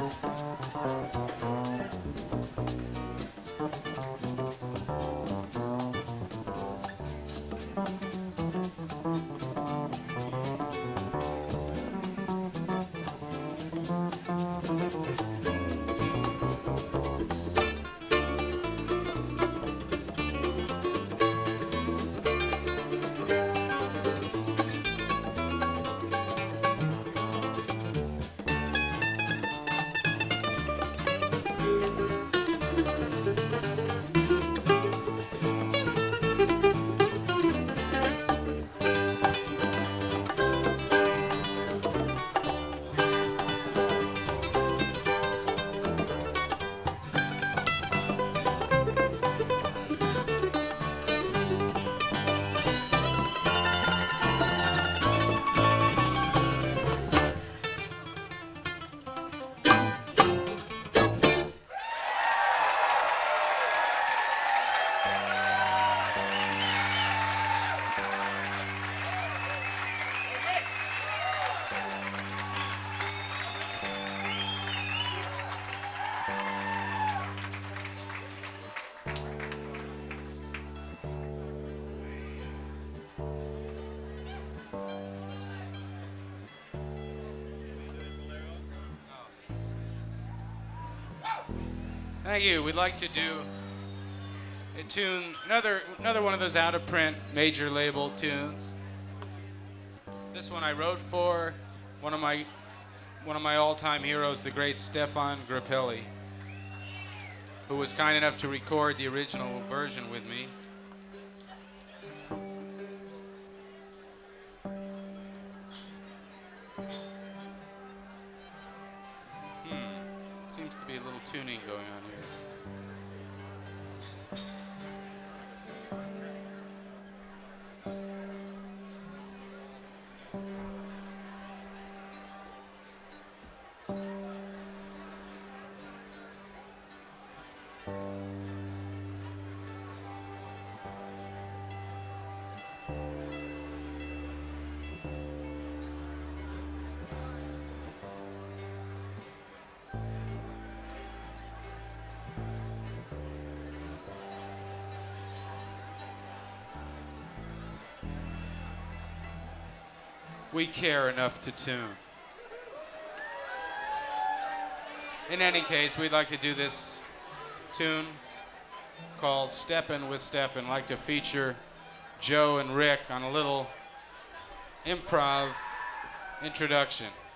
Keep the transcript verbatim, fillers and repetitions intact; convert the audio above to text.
Thank you. We'd like to do a tune, another another one of those out of print major label tunes. This one I wrote for one of my one of my all-time heroes, the great Stefan Grappelli, who was kind enough to record the original version with me. Hmm. Seems to be a little tuning going on here. We care enough to tune. In any case, we'd like to do this tune called Steppin' with Stefan. Like to feature Joe and Rick on a little improv introduction.